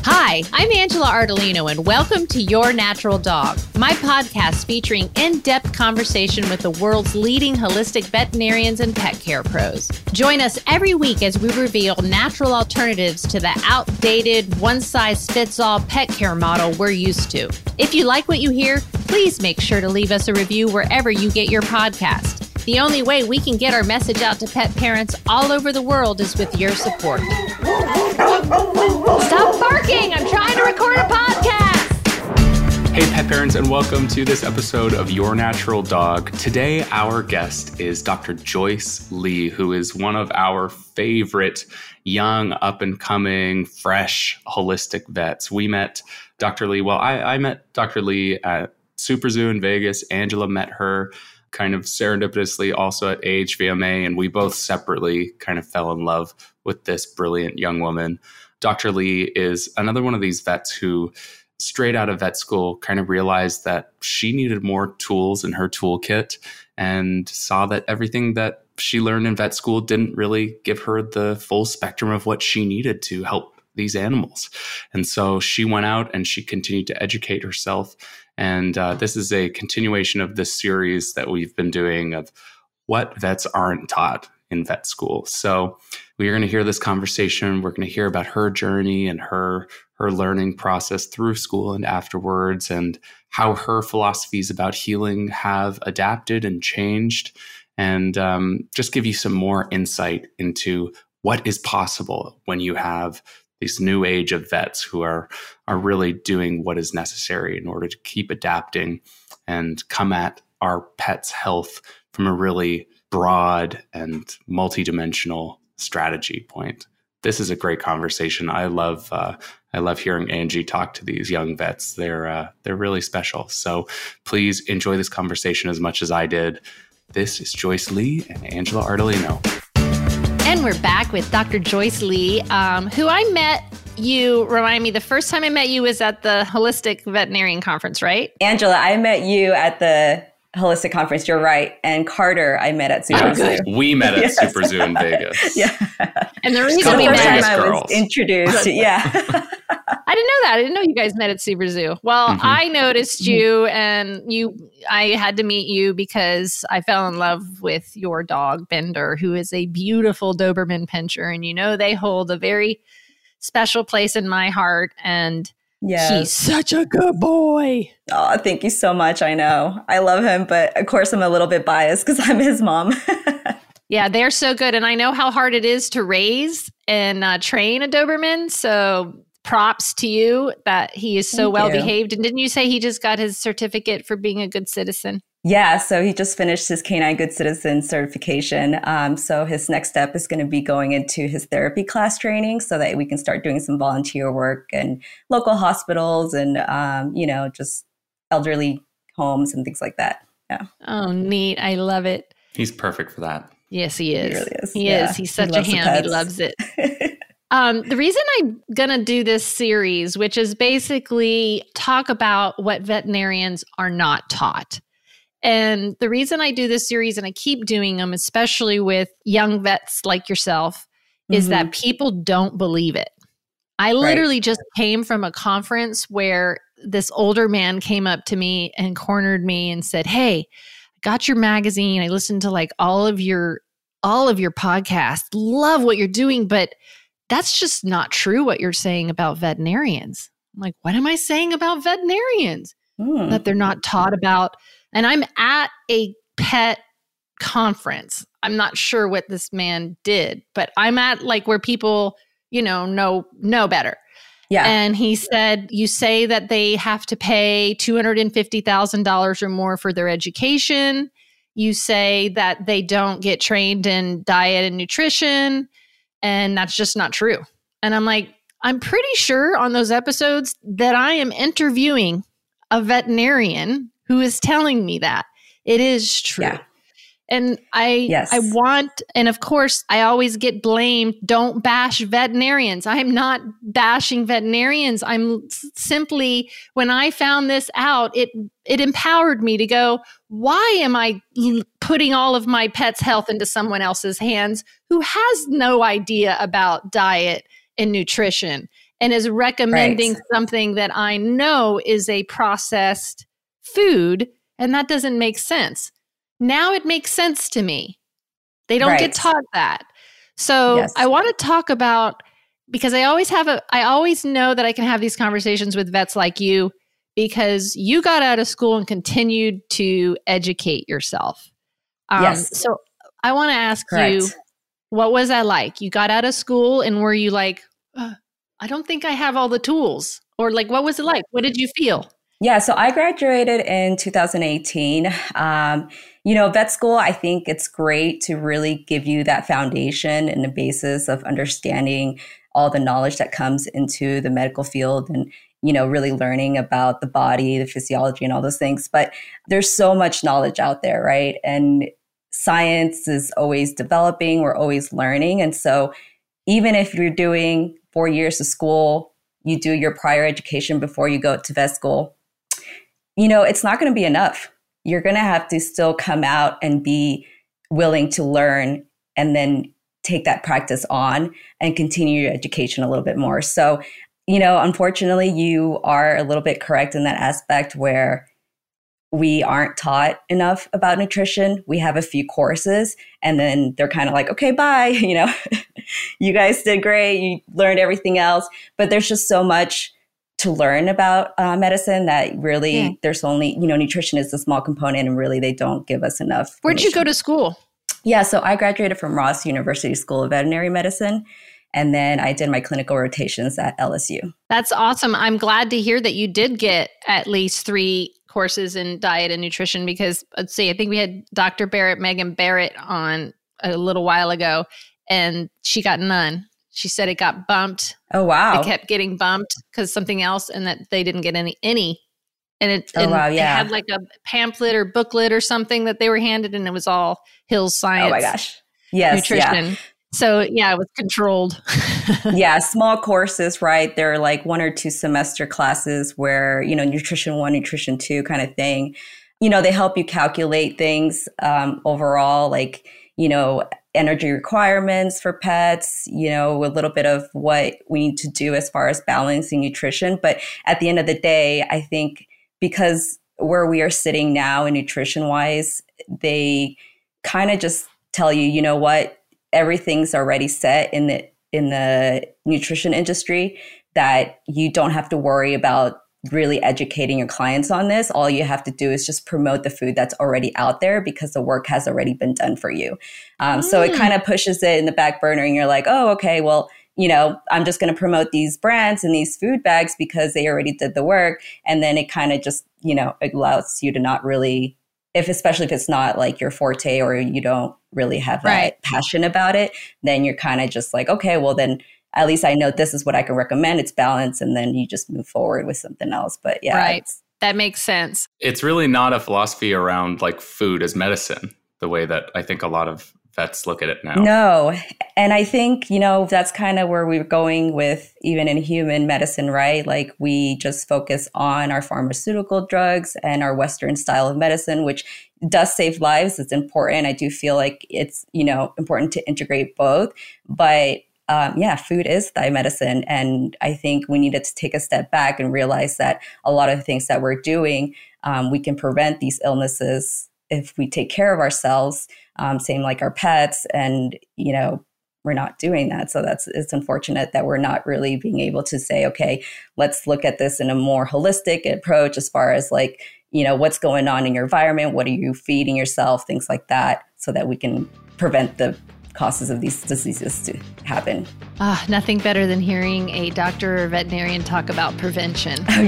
Hi, I'm Angela Ardolino, and welcome to Your Natural Dog, my podcast featuring in-depth conversation with the world's leading holistic veterinarians and pet care pros. Join us every week as we reveal natural alternatives to the outdated, one-size-fits-all pet care model we're used to. If you like what you hear, please make sure to leave us a review wherever you get your podcast. The only way we can get our message out to pet parents all over the world is with your support. Stop barking! I'm trying to record a podcast! Hey pet parents, and welcome to this episode of Your Natural Dog. Today, our guest is Dr. Joyce Lee, who is one of our favorite young, up-and-coming, fresh, holistic vets. We met Dr. Lee, I met Dr. Lee at Super Zoo in Vegas. Angela met her kind of serendipitously also at AHVMA, and we both separately kind of fell in love with this brilliant young woman. Dr. Lee is another one of these vets who, straight out of vet school, kind of realized that she needed more tools in her toolkit and saw that everything that she learned in vet school didn't really give her the full spectrum of what she needed to help these animals. And so she went out and she continued to educate herself. And this is a continuation of this series that we've been doing of what vets aren't taught in vet school. So we're going to hear this conversation. We're going to hear about her journey and her learning process through school and afterwards, and how her philosophies about healing have adapted and changed, and just give you some more insight into what is possible when you have this new age of vets who are really doing what is necessary in order to keep adapting and come at our pets' health from a really broad and multidimensional strategy point. This is a great conversation. I love hearing Angie talk to these young vets. They're really special. So please enjoy this conversation as much as I did. This is Joyce Lee and Angela Ardolino. And we're back with Dr. Joyce Lee, who I met. You remind me, the first time I met you was at the Holistic Veterinarian Conference, right? Angela, I met you at the Holistic Conference. You're right. And Carter, I met at Super Zoo. We met at Super Zoo in Vegas. Yeah. And the reason we met, I was introduced. Yeah. I didn't know that. I didn't know you guys met at Super Zoo. Well, I noticed you, and I had to meet you because I fell in love with your dog, Bender, who is a beautiful Doberman Pinscher. And they hold a very special place in my heart. And he's such a good boy. Oh, thank you so much. I know. I love him. But of course, I'm a little bit biased because I'm his mom. Yeah, they're so good. And I know how hard it is to raise and train a Doberman. So props to you that he is so well behaved. And didn't you say he just got his certificate for being a good citizen? Yeah, so he just finished his Canine Good Citizen certification. So his next step is going to be going into his therapy class training so that we can start doing some volunteer work in local hospitals and, just elderly homes and things like that. Yeah. Oh, neat. I love it. He's perfect for that. Yes, he is. He really is. He is. He's such a ham. He loves it. The reason I'm going to do this series, which is basically talk about what veterinarians are not taught. And the reason I do this series, and I keep doing them, especially with young vets like yourself, is that people don't believe it. I literally just came from a conference where this older man came up to me and cornered me and said, "Hey, I got your magazine. I listened to like all of your podcasts. Love what you're doing, but that's just not true what you're saying about veterinarians." I'm like, "What am I saying about veterinarians?" That they're not taught about. And I'm at a pet conference. I'm not sure what this man did, but I'm at like where people, know better. Yeah. And he said, "You say that they have to pay $250,000 or more for their education. You say that they don't get trained in diet and nutrition, and that's just not true." And I'm like, I'm pretty sure on those episodes that I am interviewing a veterinarian who is telling me that it is true. Yeah. And I want, and of course, I always get blamed, don't bash veterinarians. I'm not bashing veterinarians. I'm simply, when I found this out, it empowered me to go, why am I putting all of my pet's health into someone else's hands who has no idea about diet and nutrition and is recommending something that I know is a processed food, and that doesn't make sense. Now it makes sense to me. They don't get taught that. So I want to talk about, because I always know that I can have these conversations with vets like you, because you got out of school and continued to educate yourself. So I want to ask you, what was that like? You got out of school and were you like, I don't think I have all the tools? Or like, what was it like? What did you feel? Yeah, so I graduated in 2018. Vet school, I think it's great to really give you that foundation and the basis of understanding all the knowledge that comes into the medical field and, really learning about the body, the physiology and all those things. But there's so much knowledge out there, right? And science is always developing. We're always learning. And so even if you're doing 4 years of school, you do your prior education before you go to vet school, it's not going to be enough. You're going to have to still come out and be willing to learn and then take that practice on and continue your education a little bit more. So, unfortunately, you are a little bit correct in that aspect where we aren't taught enough about nutrition. We have a few courses and then they're kind of like, okay, bye. You guys did great. You learned everything else, but there's just so much to learn about medicine that really there's only, nutrition is a small component and really they don't give us enough. Where'd you go to school? Yeah, so I graduated from Ross University School of Veterinary Medicine. And then I did my clinical rotations at LSU. That's awesome. I'm glad to hear that you did get at least 3 courses in diet and nutrition, because let's see, I think we had Dr. Barrett, Megan Barrett on a little while ago, and she got none. She said it got bumped. Oh, wow. It kept getting bumped because something else, and that they didn't get any. And it had like a pamphlet or booklet or something that they were handed, and it was all Hills Science. Oh my gosh. Yes. Nutrition. Yeah. So yeah, it was controlled. Yeah, small courses, right? They're like 1 or 2 semester classes where, nutrition 1, nutrition 2 kind of thing. They help you calculate things overall, like, energy requirements for pets, a little bit of what we need to do as far as balancing nutrition. But at the end of the day, I think because where we are sitting now in nutrition wise, they kind of just tell you, you know what, everything's already set in the nutrition industry, that you don't have to worry about really educating your clients on this. All you have to do is just promote the food that's already out there because the work has already been done for you. So it kind of pushes it in the back burner and you're like, oh, okay, well, I'm just going to promote these brands and these food bags because they already did the work. And then it kind of just, it allows you to not really, especially if it's not like your forte or you don't really have that passion about it, then you're kind of just like, okay, well then at least I know this is what I can recommend. It's balanced. And then you just move forward with something else. But yeah. Right. That makes sense. It's really not a philosophy around like food as medicine, the way that I think a lot of vets look at it now. No. And I think, that's kind of where we're going with even in human medicine, right? Like we just focus on our pharmaceutical drugs and our Western style of medicine, which does save lives. It's important. I do feel like it's, important to integrate both. But food is thy medicine. And I think we needed to take a step back and realize that a lot of the things that we're doing, we can prevent these illnesses if we take care of ourselves, same like our pets. And, we're not doing that. So it's unfortunate that we're not really being able to say, okay, let's look at this in a more holistic approach as far as like, what's going on in your environment? What are you feeding yourself? Things like that, so that we can prevent the causes of these diseases to happen. Nothing better than hearing a doctor or veterinarian talk about prevention. Oh,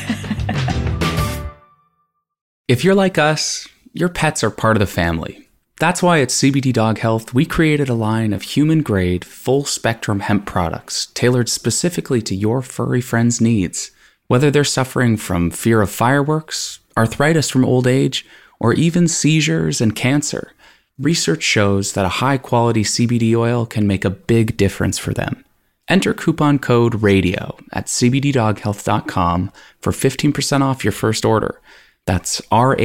yeah. If you're like us, your pets are part of the family. That's why at CBD Dog Health, we created a line of human-grade, full-spectrum hemp products tailored specifically to your furry friend's needs. Whether they're suffering from fear of fireworks, arthritis from old age, or even seizures and cancer, research shows that a high-quality CBD oil can make a big difference for them. Enter coupon code RADIO at cbddoghealth.com for 15% off your first order. That's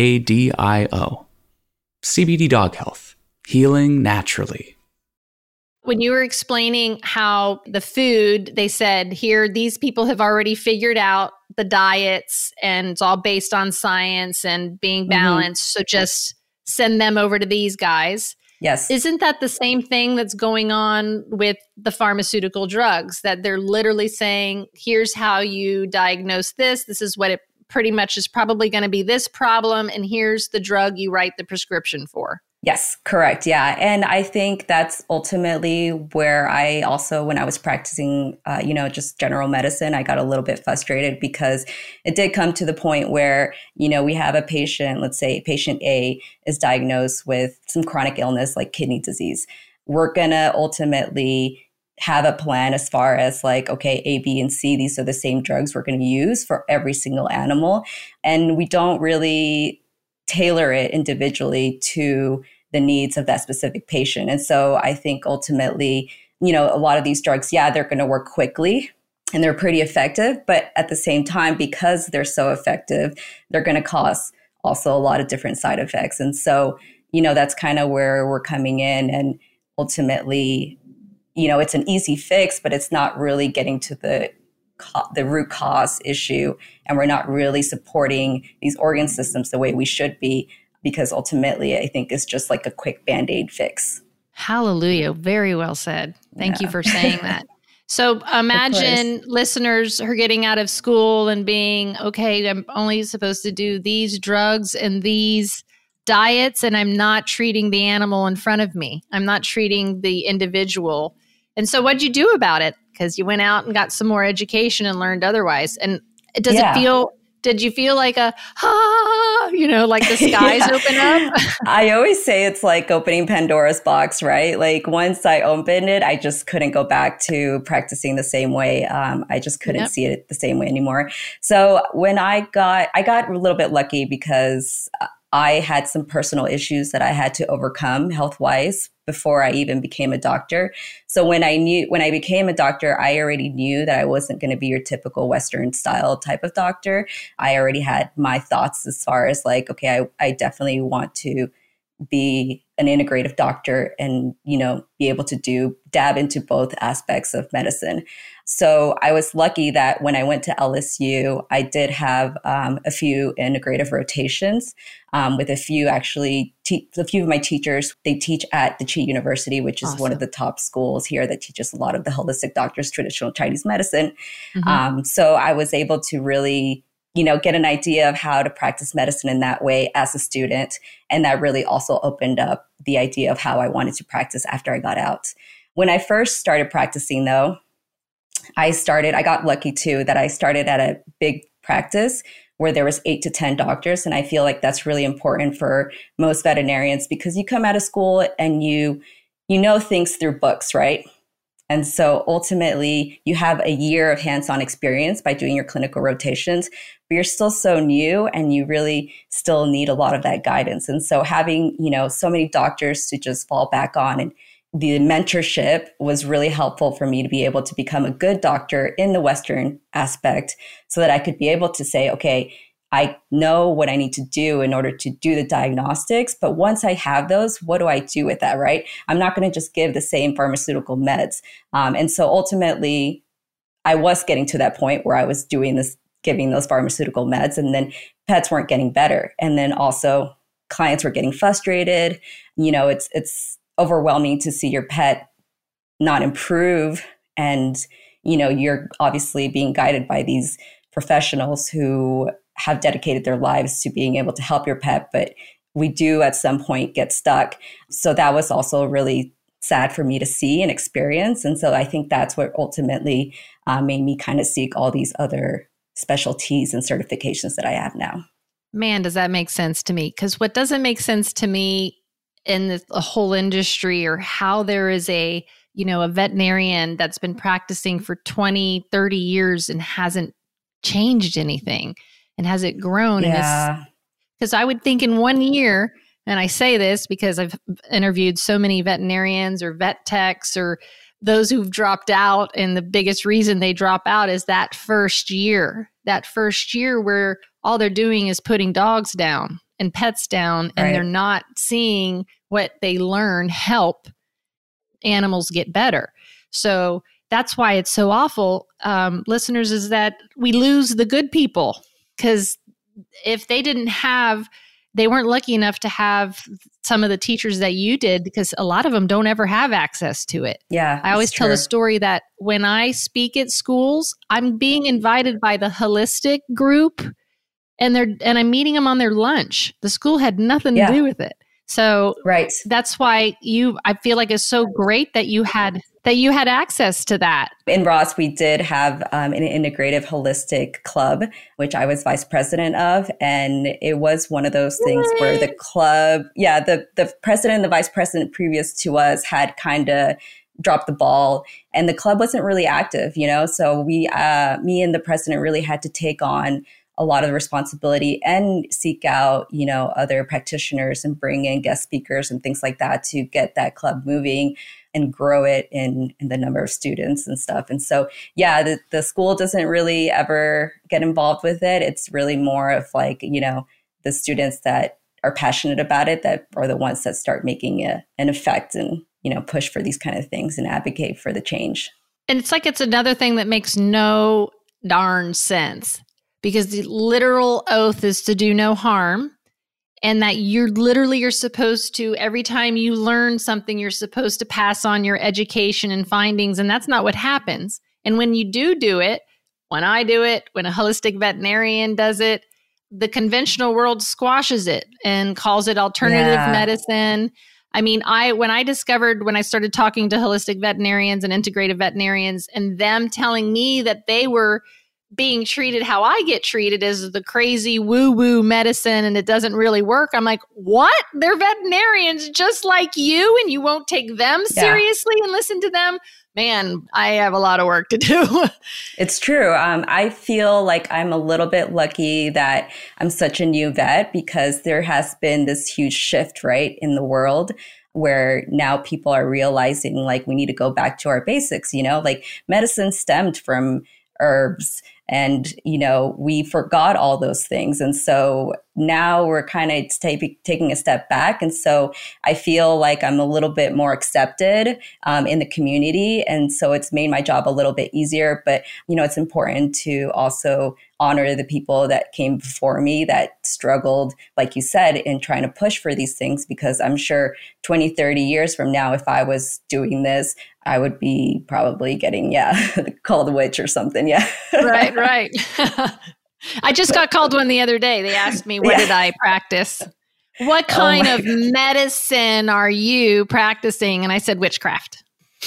RADIO. CBD Dog Health. Healing naturally. When you were explaining how the food, they said, here, these people have already figured out the diets and it's all based on science and being balanced. So just send them over to these guys. Yes. Isn't that the same thing that's going on with the pharmaceutical drugs, that they're literally saying, here's how you diagnose this. This is what it pretty much is probably going to be, this problem. And here's the drug you write the prescription for. Yes, correct. Yeah. And I think that's ultimately where I also, when I was practicing, just general medicine, I got a little bit frustrated because it did come to the point where, we have a patient, let's say patient A is diagnosed with some chronic illness like kidney disease. We're going to ultimately have a plan as far as like, okay, A, B, and C, these are the same drugs we're going to use for every single animal. And we don't really tailor it individually to the needs of that specific patient. And so I think ultimately, a lot of these drugs, they're going to work quickly and they're pretty effective. But at the same time, because they're so effective, they're going to cause also a lot of different side effects. And so, that's kind of where we're coming in. And ultimately, it's an easy fix, but it's not really getting to the root cause issue. And we're not really supporting these organ systems the way we should be, because ultimately I think it's just like a quick Band-Aid fix. Hallelujah. Very well said. Thank you for saying that. So imagine listeners are getting out of school and being, okay, I'm only supposed to do these drugs and these diets, and I'm not treating the animal in front of me. I'm not treating the individual. And so what'd you do about it? Because you went out and got some more education and learned otherwise. And did you feel like like the skies open up? I always say it's like opening Pandora's box, right? Like once I opened it, I just couldn't go back to practicing the same way. I just couldn't see it the same way anymore. So when I got a little bit lucky because I had some personal issues that I had to overcome health-wise before I even became a doctor. So when I became a doctor, I already knew that I wasn't going to be your typical Western style type of doctor. I already had my thoughts as far as like, okay, I definitely want to be an integrative doctor and, be able to dab into both aspects of medicine. So I was lucky that when I went to LSU, I did have a few integrative rotations with a few of my teachers. They teach at the Chi University, which is one of the top schools here that teaches a lot of the holistic doctors, traditional Chinese medicine. So I was able to really get an idea of how to practice medicine in that way as a student. And that really also opened up the idea of how I wanted to practice after I got out. When I first started practicing, though, I got lucky too that I started at a big practice where there was 8 to 10 doctors. And I feel like that's really important for most veterinarians because you come out of school and you know things through books, right? And so ultimately you have a year of hands-on experience by doing your clinical rotations, but you're still so new and you really still need a lot of that guidance. And so having, so many doctors to just fall back on and the mentorship was really helpful for me to be able to become a good doctor in the Western aspect so that I could be able to say, okay, I know what I need to do in order to do the diagnostics, but once I have those, what do I do with that, right? I'm not going to just give the same pharmaceutical meds. And so ultimately, I was getting to that point where I was giving those pharmaceutical meds, and then pets weren't getting better. And then also clients were getting frustrated. It's overwhelming to see your pet not improve. And, you're obviously being guided by these professionals who have dedicated their lives to being able to help your pet, but we do at some point get stuck. So that was also really sad for me to see and experience. And so I think that's what ultimately made me kind of seek all these other specialties and certifications that I have now. Man, does that make sense to me? Because what doesn't make sense to me in the whole industry, or how there is a veterinarian that's been practicing for 20, 30 years and hasn't changed anything and hasn't grown. Yeah. Because I would think in 1 year, and I say this because I've interviewed so many veterinarians or vet techs or those who've dropped out, and the biggest reason they drop out is that first year where all they're doing is putting dogs down and pets down, and they're not seeing what they learn help animals get better. So that's why it's so awful, listeners, is that we lose the good people, because if they weren't lucky enough to have some of the teachers that you did, because a lot of them don't ever have access to it. Yeah. I always tell the story that when I speak at schools, I'm being invited by the holistic group, and I'm meeting them on their lunch. The school had nothing to do with it. So that's why I feel like it's so great that you had access to that. In Ross, we did have an integrative holistic club, which I was vice president of. And it was one of those things where the club, the president and the vice president previous to us had kind of dropped the ball, and the club wasn't really active, So me and the president really had to take on a lot of the responsibility and seek out, other practitioners and bring in guest speakers and things like that to get that club moving and grow it in the number of students and stuff. And so, the school doesn't really ever get involved with it. It's really more of like, the students that are passionate about it that are the ones that start making an effect and, push for these kind of things and advocate for the change. And it's like it's another thing that makes no darn sense, because the literal oath is to do no harm, and that you're supposed to, every time you learn something, you're supposed to pass on your education and findings, and that's not what happens. And when you do it, when I do it, when a holistic veterinarian does it, the conventional world squashes it and calls it alternative medicine. I mean, when I started talking to holistic veterinarians and integrative veterinarians, and them telling me that they were being treated how I get treated, as the crazy woo-woo medicine, and it doesn't really work. I'm like, what? They're veterinarians just like you, and you won't take them seriously and listen to them? Man, I have a lot of work to do. It's true. I feel like I'm a little bit lucky that I'm such a new vet, because there has been this huge shift, right, in the world, where now people are realizing like we need to go back to our basics, like medicine stemmed from herbs. And, we forgot all those things. And so now we're kind of taking a step back. And so I feel like I'm a little bit more accepted in the community. And so it's made my job a little bit easier. But, it's important to also honor the people that came before me that struggled, like you said, in trying to push for these things, because I'm sure 20, 30 years from now, if I was doing this, I would be probably getting, called a witch or something. Yeah. Right. I just got called one the other day. They asked me, what did I practice? What kind of medicine are you practicing? And I said, witchcraft.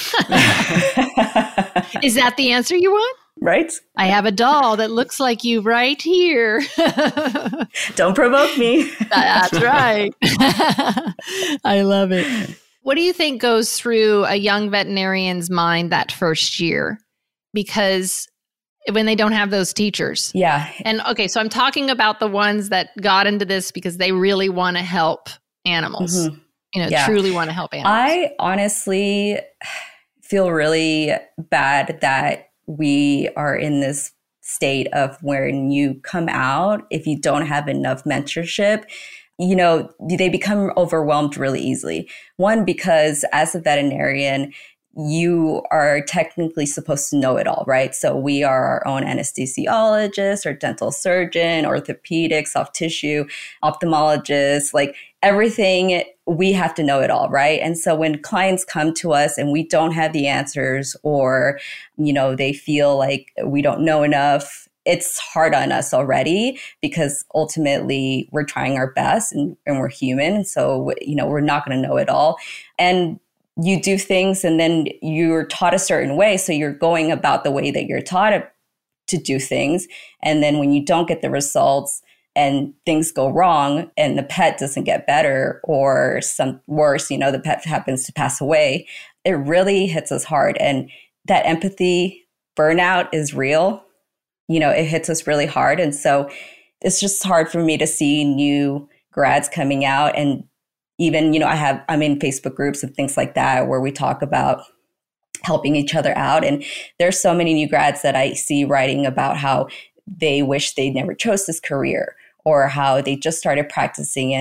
Is that the answer you want? Right. I have a doll that looks like you right here. Don't provoke me. That's right. I love it. What do you think goes through a young veterinarian's mind that first year? Because when they don't have those teachers. Yeah. And okay, so I'm talking about the ones that got into this because they really want to help animals. Mm-hmm. Truly want to help animals. I honestly feel really bad that we are in this state of when you come out, if you don't have enough mentorship, they become overwhelmed really easily. One, because as a veterinarian, you are technically supposed to know it all, right? So we are our own anesthesiologist or dental surgeon, orthopedic, soft tissue, ophthalmologist, like everything, we have to know it all, right? And so when clients come to us and we don't have the answers, or, they feel like we don't know enough, it's hard on us already, because ultimately we're trying our best and we're human. So, we're not going to know it all. And you do things and then you're taught a certain way. So you're going about the way that you're taught to do things. And then when you don't get the results and things go wrong and the pet doesn't get better, or some worse, the pet happens to pass away, it really hits us hard. And that empathy burnout is real. It hits us really hard. And so it's just hard for me to see new grads coming out. And even, I'm in Facebook groups and things like that where we talk about helping each other out. And there's so many new grads that I see writing about how they wish they never chose this career, or how they just started practicing and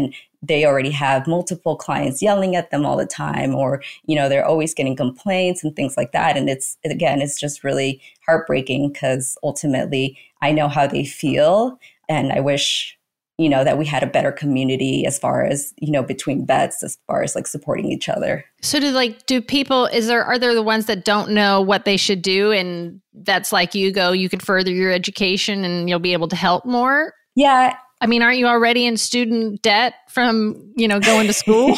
they already have multiple clients yelling at them all the time, or, they're always getting complaints and things like that. And it's just really heartbreaking because ultimately I know how they feel. And I wish, that we had a better community as far as, between vets, as far as like supporting each other. So are there the ones that don't know what they should do? And that's like you could further your education and you'll be able to help more? Yeah. I mean, aren't you already in student debt from, going to school?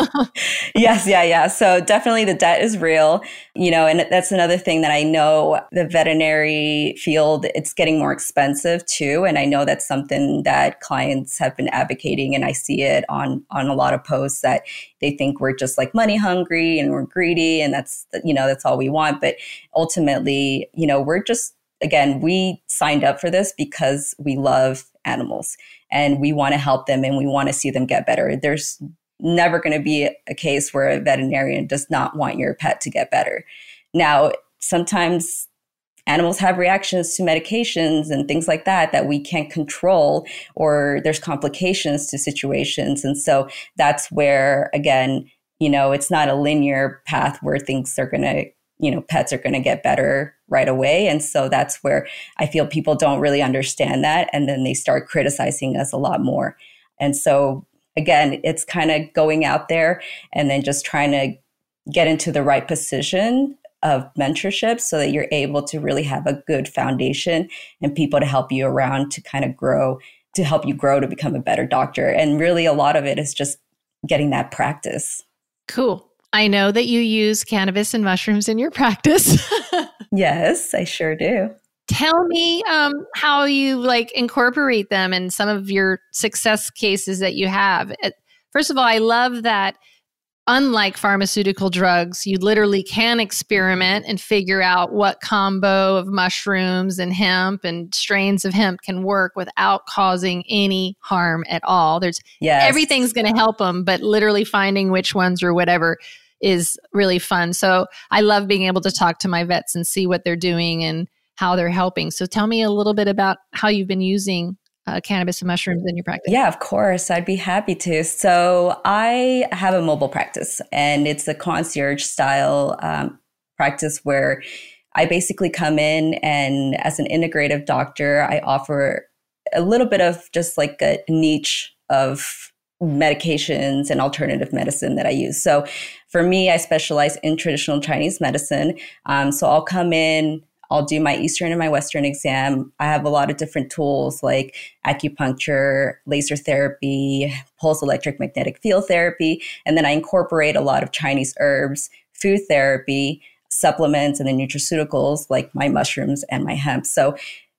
Yes. Yeah. So definitely the debt is real, and that's another thing that I know the veterinary field, it's getting more expensive too. And I know that's something that clients have been advocating. And I see it on a lot of posts that they think we're just like money hungry and we're greedy. And that's all we want. But ultimately, we're just, again, we signed up for this because we love animals and we want to help them and we want to see them get better. There's never going to be a case where a veterinarian does not want your pet to get better. Now, sometimes animals have reactions to medications and things like that we can't control, or there's complications to situations. And so that's where, again, it's not a linear path where things are going to, pets are going to get better right away. And so that's where I feel people don't really understand that. And then they start criticizing us a lot more. And so again, it's kind of going out there and then just trying to get into the right position of mentorship so that you're able to really have a good foundation and people to help you around to kind of grow, to help you grow to become a better doctor. And really a lot of it is just getting that practice. Cool. I know that you use cannabis and mushrooms in your practice. Yes, I sure do. Tell me how you incorporate them in some of your success cases that you have. First of all, I love that unlike pharmaceutical drugs, you literally can experiment and figure out what combo of mushrooms and hemp and strains of hemp can work without causing any harm at all. Everything's going to help them, but literally finding which ones or whatever is really fun. So I love being able to talk to my vets and see what they're doing and how they're helping. So tell me a little bit about how you've been using cannabis and mushrooms in your practice. Yeah, of course. I'd be happy to. So I have a mobile practice and it's a concierge style practice where I basically come in and as an integrative doctor, I offer a little bit of just like a niche of medications and alternative medicine that I use. So for me, I specialize in traditional Chinese medicine. So I'll come in, I'll do my Eastern and my Western exam. I have a lot of different tools like acupuncture, laser therapy, pulse electric magnetic field therapy. And then I incorporate a lot of Chinese herbs, food therapy, supplements, and then nutraceuticals like my mushrooms and my hemp. So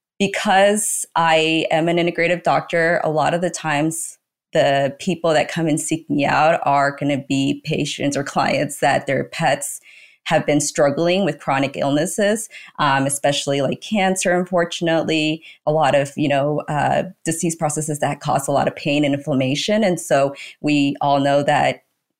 because I am an integrative doctor, a lot of the times the people that come and seek me out are going to be patients or clients that their pets have been struggling with chronic illnesses, especially like cancer, unfortunately, a lot of, disease processes that cause a lot of pain and inflammation. And so we all know that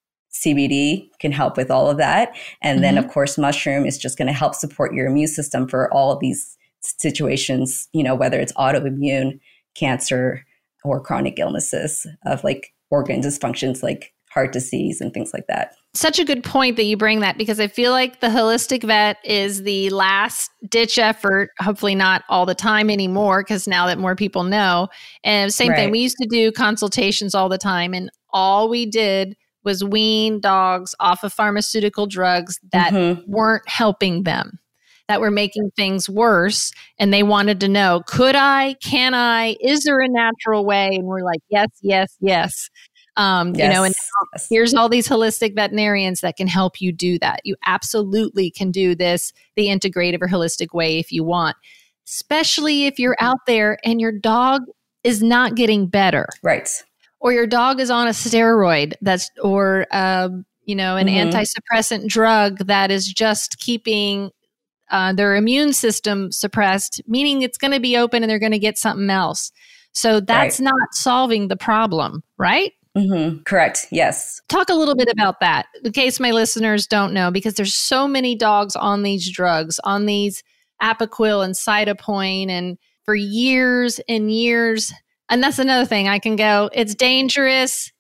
CBD can help with all of that. And then, of course, mushroom is just going to help support your immune system for all of these situations, whether it's autoimmune, cancer, or chronic illnesses of like organ dysfunctions like heart disease and things like that. Such a good point that you bring that, because I feel like the holistic vet is the last ditch effort, hopefully not all the time anymore, because now that more people know. And same thing, we used to do consultations all the time, and all we did was wean dogs off of pharmaceutical drugs that weren't helping them, that were making things worse. And they wanted to know, can I, is there a natural way? And we're like, yes. And here's all these holistic veterinarians that can help you do that. You absolutely can do this the integrative or holistic way if you want, especially if you're out there and your dog is not getting better. Right. Or your dog is on a steroid or an anti-suppressant drug that is just keeping their immune system suppressed, meaning it's going to be open and they're going to get something else. So that's not solving the problem, right? Correct. Yes. Talk a little bit about that in case my listeners don't know, because there's so many dogs on these drugs, on these Apoquel and Cytopoint, and for years and years. And that's another thing I can go, it's dangerous.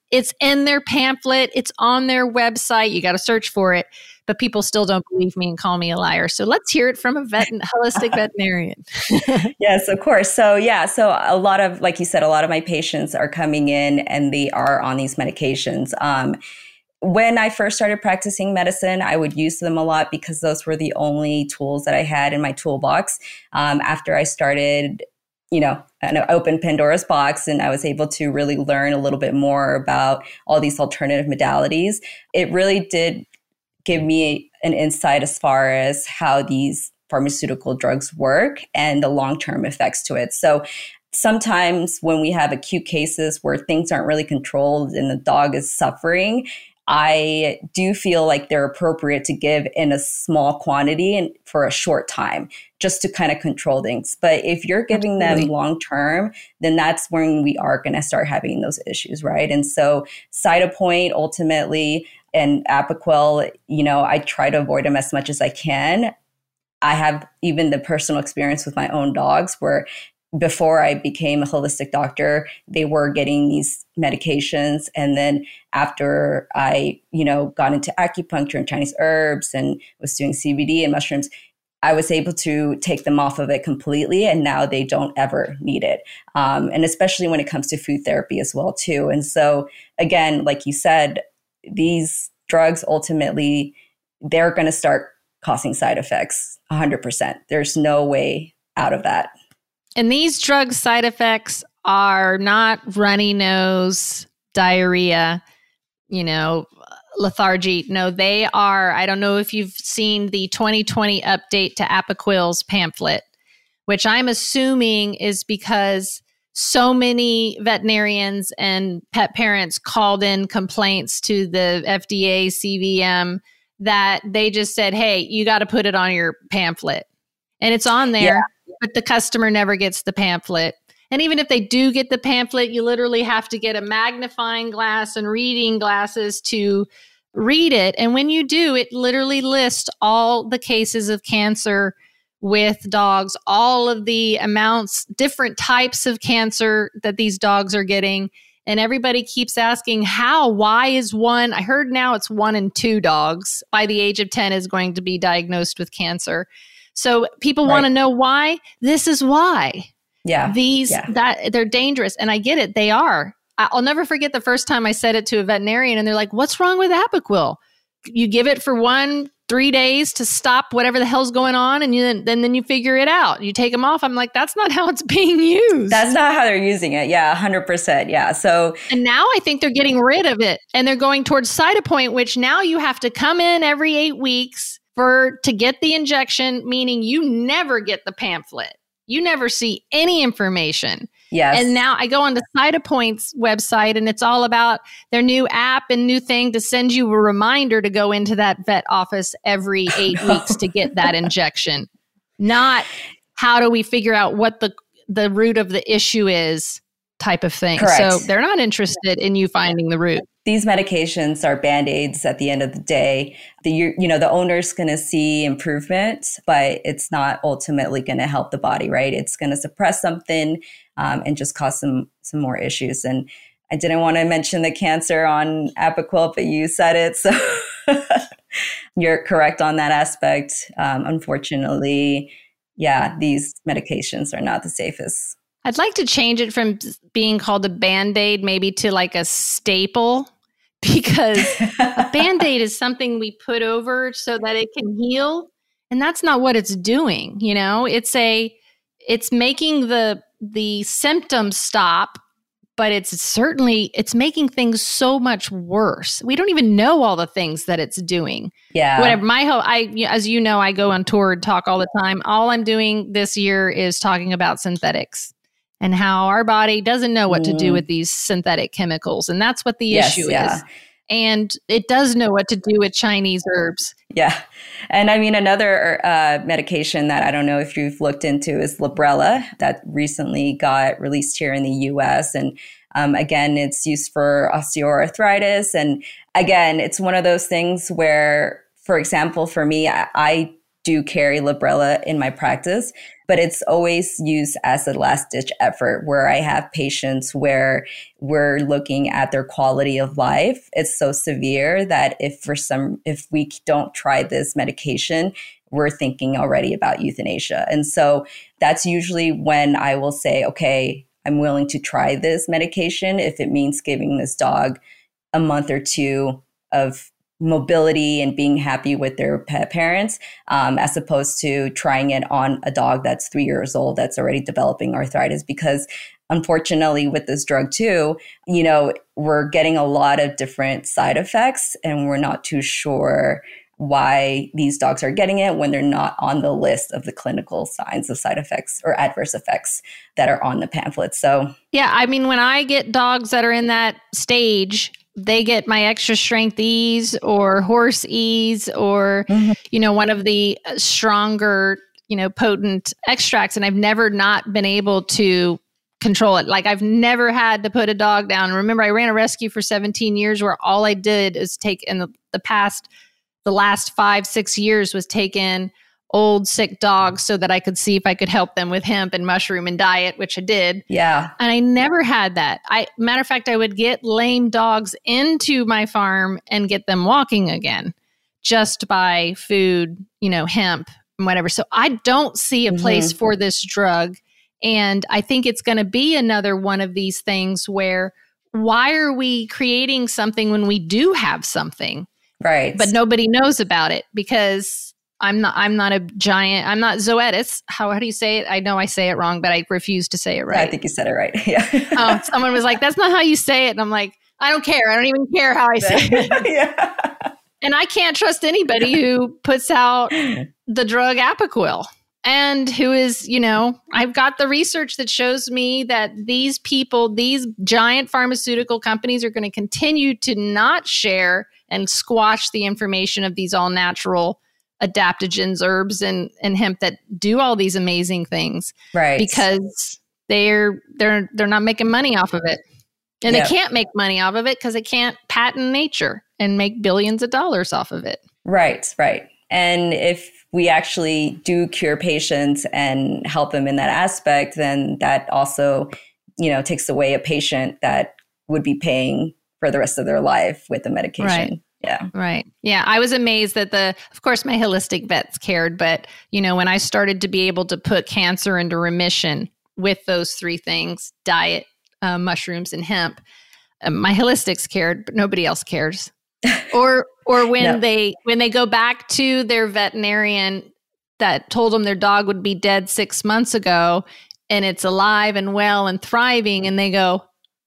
It's in their pamphlet. It's on their website. You got to search for it. But people still don't believe me and call me a liar. So let's hear it from a holistic veterinarian. Yes, of course. So a lot of, like you said, a lot of my patients are coming in and they are on these medications. When I first started practicing medicine, I would use them a lot because those were the only tools that I had in my toolbox. After I started, and opened Pandora's box and I was able to really learn a little bit more about all these alternative modalities, it really did give me an insight as far as how these pharmaceutical drugs work and the long-term effects to it. So sometimes when we have acute cases where things aren't really controlled and the dog is suffering, I do feel like they're appropriate to give in a small quantity and for a short time, just to kind of control things. But if you're giving them long term, then that's when we are going to start having those issues, right? And so Cytopoint ultimately and Apoquel, I try to avoid them as much as I can. I have even the personal experience with my own dogs where before I became a holistic doctor, they were getting these medications. And then after I, got into acupuncture and Chinese herbs and was doing CBD and mushrooms, I was able to take them off of it completely. And now they don't ever need it. And especially when it comes to food therapy as well, too. And so again, like you said, these drugs ultimately, they're going to start causing side effects 100%. There's no way out of that. And these drug side effects are not runny nose, diarrhea, lethargy. No, they are, I don't know if you've seen the 2020 update to Apoquel's pamphlet, which I'm assuming is because so many veterinarians and pet parents called in complaints to the FDA, CVM, that they just said, hey, you got to put it on your pamphlet. And it's on there. Yeah. But the customer never gets the pamphlet. And even if they do get the pamphlet, you literally have to get a magnifying glass and reading glasses to read it. And when you do, it literally lists all the cases of cancer with dogs, all of the amounts, different types of cancer that these dogs are getting. And everybody keeps asking how, why is one? I heard now it's 1 in 2 dogs by the age of 10 is going to be diagnosed with cancer. So people want to know why. This is why. Yeah. That they're dangerous. And I get it. They are. I'll never forget the first time I said it to a veterinarian and they're like, what's wrong with Apoquel? You give it for 3 days to stop whatever the hell's going on. And then you figure it out. You take them off. I'm like, that's not how it's being used. That's not how they're using it. Yeah. 100%. Yeah. So. And now I think they're getting rid of it and they're going towards Cytopoint, which now you have to come in every 8 weeks to get the injection, meaning you never get the pamphlet. You never see any information. Yes. And now I go on to Cytopoint's website and it's all about their new app and new thing to send you a reminder to go into that vet office every 8 weeks to get that injection. Not how do we figure out what the root of the issue is type of thing. Correct. So they're not interested in you finding the root. These medications are Band-Aids at the end of the day. The owner's going to see improvement, but it's not ultimately going to help the body, right? It's going to suppress something and just cause some more issues. And I didn't want to mention the cancer on Apoquel, but you said it. So you're correct on that aspect. Unfortunately, these medications are not the safest. I'd like to change it from being called a Band-Aid maybe to like a staple, because a Band-Aid is something we put over so that it can heal. And that's not what it's doing. It's making the symptoms stop, but it's making things so much worse. We don't even know all the things that it's doing. Yeah. Whatever. As you know, I go on tour and talk all the time. All I'm doing this year is talking about synthetics and how our body doesn't know what to do with these synthetic chemicals. And that's what the issue is. And it does know what to do with Chinese herbs. Yeah. And I mean, another medication that I don't know if you've looked into is Librela that recently got released here in the US. And again, it's used for osteoarthritis. And again, it's one of those things where, for example, for me, I do carry Librela in my practice, but it's always used as a last ditch effort where I have patients where we're looking at their quality of life. It's so severe that if we don't try this medication, we're thinking already about euthanasia. And so that's usually when I will say, okay, I'm willing to try this medication if it means giving this dog a month or two of mobility and being happy with their pet parents, as opposed to trying it on a dog that's 3 years old that's already developing arthritis. Because unfortunately with this drug too, we're getting a lot of different side effects and we're not too sure why these dogs are getting it when they're not on the list of the clinical signs of side effects or adverse effects that are on the pamphlet. So yeah, I mean, when I get dogs that are in that stage, they get my extra strength ease or horse ease or, one of the stronger, potent extracts. And I've never not been able to control it. Like I've never had to put a dog down. Remember, I ran a rescue for 17 years where all I did is take in the last 5-6 years was take in old sick dogs so that I could see if I could help them with hemp and mushroom and diet, which I did. Yeah. And I never had that. Matter of fact, I would get lame dogs into my farm and get them walking again just by food, hemp and whatever. So I don't see a place for this drug. And I think it's going to be another one of these things where why are we creating something when we do have something? Right. But nobody knows about it because I'm not a giant, I'm not Zoetis. How do you say it? I know I say it wrong, but I refuse to say it right. I think you said it right. Yeah. Someone was like, that's not how you say it. And I'm like, I don't care. I don't even care how I say it. Yeah. And I can't trust anybody who puts out the drug Apoquel and who is, I've got the research that shows me that these people, these giant pharmaceutical companies are going to continue to not share and squash the information of these all natural adaptogens, herbs, and hemp that do all these amazing things, right? Because they're not making money off of it, and they can't make money off of it because they can't patent nature and make billions of dollars off of it. Right. And if we actually do cure patients and help them in that aspect, then that also, takes away a patient that would be paying for the rest of their life with the medication. Right. Yeah. Right. Yeah. I was amazed that of course, my holistic vets cared, but, when I started to be able to put cancer into remission with those three things, diet, mushrooms, and hemp, my holistics cared, but nobody else cares. Or when they go back to their veterinarian that told them their dog would be dead 6 months ago and it's alive and well and thriving, and they go,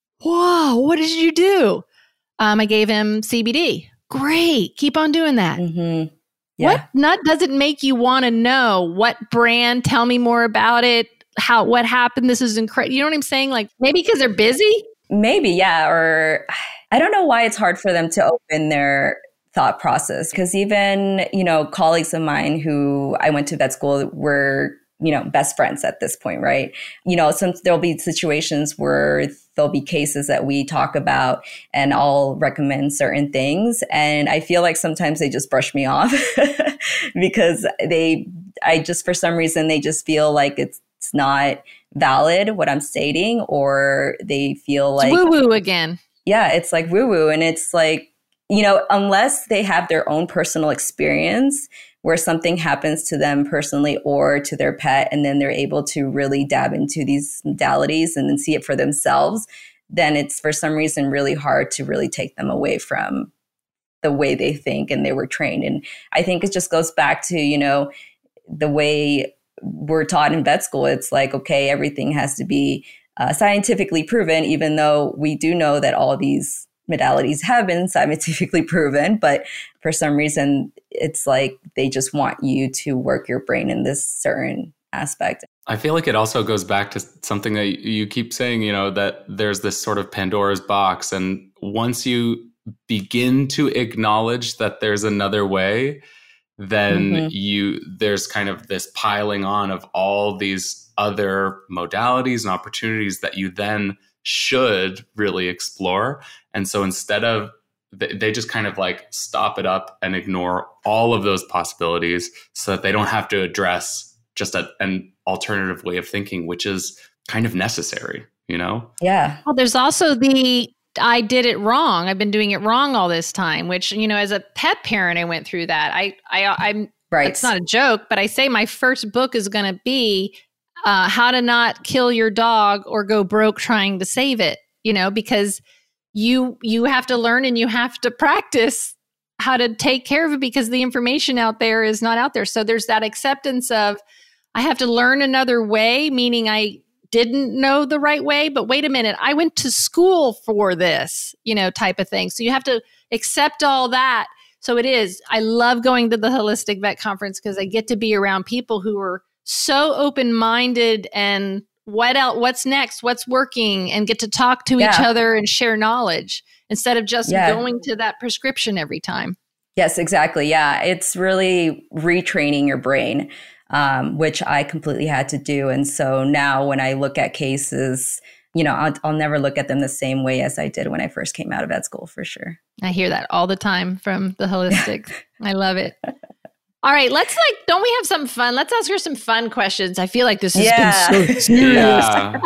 whoa, what did you do? I gave him CBD. Great. Keep on doing that. Mm-hmm. Yeah. What nut does it make you want to know? What brand? Tell me more about it. What happened? This is incredible. You know what I'm saying? Like maybe because they're busy? Maybe, yeah. Or I don't know why it's hard for them to open their thought process. Because even, colleagues of mine who I went to vet school were, best friends at this point, right? There'll be situations where there'll be cases that we talk about and I'll recommend certain things. And I feel like sometimes they just brush me off because for some reason, they just feel like it's not valid what I'm stating, or they feel like it's woo-woo again. Yeah, it's like woo-woo. And it's like, unless they have their own personal experience where something happens to them personally or to their pet, and then they're able to really dab into these modalities and then see it for themselves, then it's for some reason really hard to really take them away from the way they think and they were trained. And I think it just goes back to, the way we're taught in vet school. It's like, okay, everything has to be scientifically proven, even though we do know that all these modalities have been scientifically proven, but for some reason, it's like they just want you to work your brain in this certain aspect. I feel like it also goes back to something that you keep saying, that there's this sort of Pandora's box. And once you begin to acknowledge that there's another way, then there's kind of this piling on of all these other modalities and opportunities that you then should really explore. And so instead of they just kind of like stop it up and ignore all of those possibilities so that they don't have to address just an alternative way of thinking, which is kind of necessary, you know? Yeah. Well, there's also I did it wrong. I've been doing it wrong all this time, which, you know, as a pet parent, I went through that. I'm Right. It's not a joke, but I say my first book is going to be how to not kill your dog or go broke trying to save it, you know, because you have to learn and you have to practice how to take care of it because the information out there is not out there. So there's that acceptance of I have to learn another way, meaning I didn't know the right way, but wait a minute, I went to school for this, you know, type of thing. So you have to accept all that. So it is, I love going to the Holistic Vet Conference because I get to be around people who are so open-minded and what's next, what's working, and get to talk to each other and share knowledge instead of just going to that prescription every time. Yes, exactly. Yeah. It's really retraining your brain, which I completely had to do. And so now when I look at cases, you know, I'll never look at them the same way as I did when I first came out of vet school, for sure. I hear that all the time from the holistic. I love it. All right, don't we have some fun? Let's ask her some fun questions. I feel like this has been so serious. Yeah.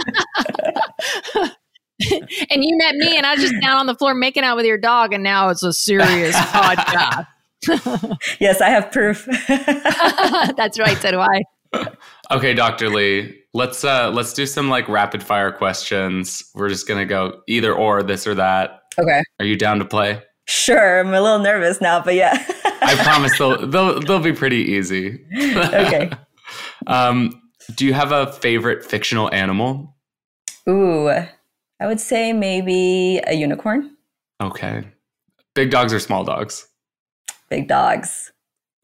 And you met me and I was just down on the floor making out with your dog, and now it's a serious podcast. Yes, I have proof. That's right, so do I. Okay, Dr. Lee, let's do some like rapid fire questions. We're just gonna go either or, this or that. Okay. Are you down to play? Sure. I'm a little nervous now, but yeah. I promise they'll be pretty easy. Okay. Do you have a favorite fictional animal? Ooh, I would say maybe a unicorn. Okay. Big dogs or small dogs? Big dogs.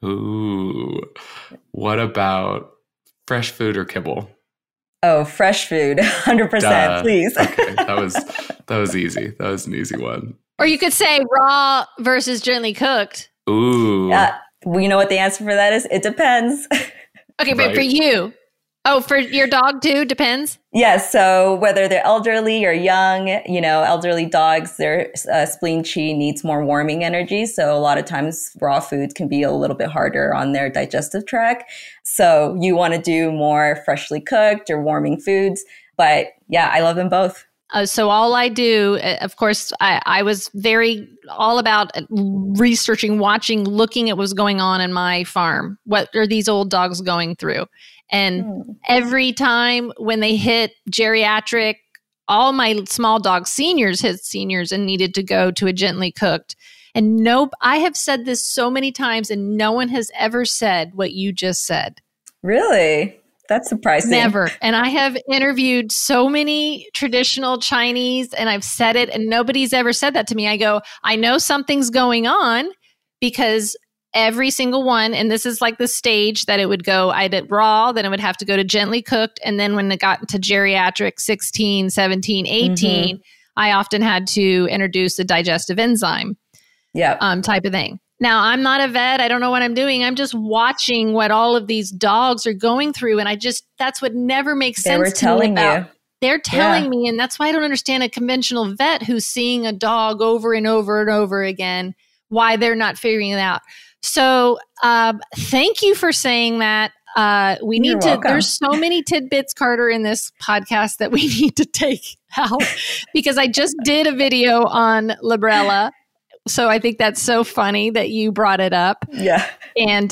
Ooh. What about fresh food or kibble? Oh, fresh food. 100%, please. Okay. That was easy. That was an easy one. Or you could say raw versus gently cooked. Ooh. Well, you know what the answer for that is? It depends. Okay, but for you. Oh, for your dog too? Depends? Yes. So whether they're elderly or young, you know, elderly dogs, their spleen chi needs more warming energy. So a lot of times raw foods can be a little bit harder on their digestive tract. So you want to do more freshly cooked or warming foods. But yeah, I love them both. So all I do, of course, I was very all about researching, watching, looking at what was going on in my farm. What are these old dogs going through? And every time when they hit geriatric, all my small dogs, seniors hit seniors and needed to go to a gently cooked. And I have said this so many times and no one has ever said what you just said. Really? That's surprising. Never. And I have interviewed so many traditional Chinese and I've said it and nobody's ever said that to me. I go, I know something's going on because every single one, and this is like the stage that it would go, I did raw, then it would have to go to gently cooked. And then when it got to geriatric 16, 17, 18, I often had to introduce a digestive enzyme type of thing. Now, I'm not a vet. I don't know what I'm doing. I'm just watching what all of these dogs are going through. And that's what never makes sense to me. They're telling me. And that's why I don't understand a conventional vet who's seeing a dog over and over and over again, why they're not figuring it out. So thank you for saying that. There's so many tidbits, Carter, in this podcast that we need to take out because I just did a video on Librela. So I think that's so funny that you brought it up. Yeah. And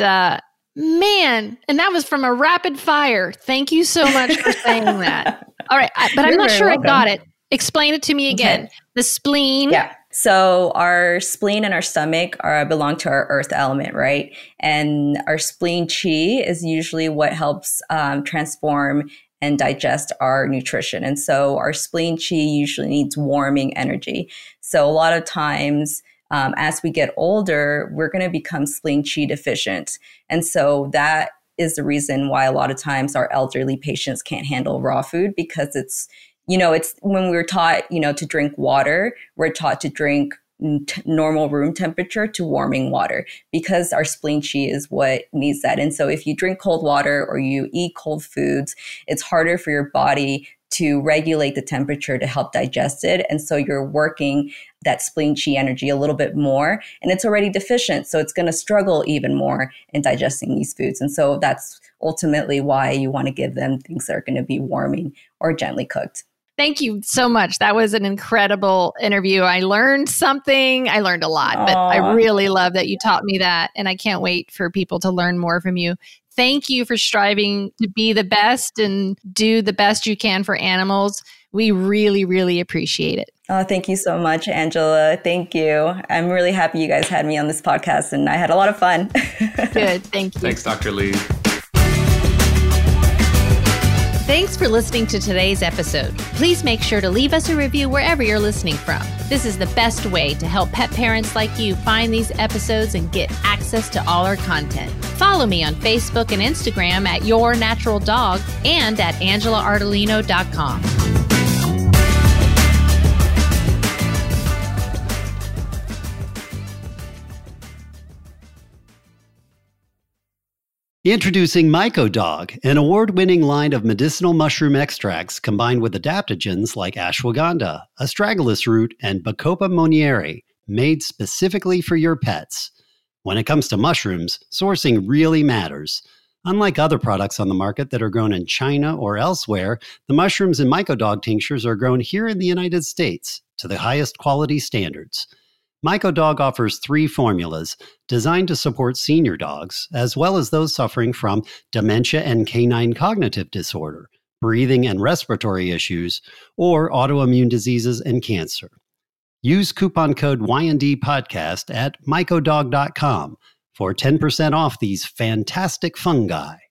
man, and that was from a rapid fire. Thank you so much for saying that. All right. But I'm not sure I got it. Explain it to me again. Okay. The spleen. Yeah. So our spleen and our stomach belong to our earth element, right? And our spleen chi is usually what helps transform and digest our nutrition. And so our spleen chi usually needs warming energy. So a lot of times, as we get older, we're going to become spleen chi deficient. And so that is the reason why a lot of times our elderly patients can't handle raw food because it's when we're taught, to drink water, we're taught to drink normal room temperature to warming water because our spleen chi is what needs that. And so if you drink cold water or you eat cold foods, it's harder for your body to regulate the temperature to help digest it. And so you're working that spleen qi energy a little bit more, and it's already deficient. So it's going to struggle even more in digesting these foods. And so that's ultimately why you want to give them things that are going to be warming or gently cooked. Thank you so much. That was an incredible interview. I learned something. I learned a lot, but I really love that you taught me that. And I can't wait for people to learn more from you. Thank you for striving to be the best and do the best you can for animals. We really, really appreciate it. Oh, thank you so much, Angela. Thank you. I'm really happy you guys had me on this podcast, and I had a lot of fun. Good. Thank you. Thanks, Dr. Lee. Thanks for listening to today's episode. Please make sure to leave us a review wherever you're listening from. This is the best way to help pet parents like you find these episodes and get access to all our content. Follow me on Facebook and Instagram at Your Natural Dog and at AngelaArdolino.com. Introducing MycoDog, an award-winning line of medicinal mushroom extracts combined with adaptogens like ashwagandha, astragalus root, and Bacopa monnieri, made specifically for your pets. When it comes to mushrooms, sourcing really matters. Unlike other products on the market that are grown in China or elsewhere, the mushrooms in MycoDog tinctures are grown here in the United States to the highest quality standards. MycoDog offers 3 formulas designed to support senior dogs, as well as those suffering from dementia and canine cognitive disorder, breathing and respiratory issues, or autoimmune diseases and cancer. Use coupon code YND podcast at mycodog.com for 10% off these fantastic fungi.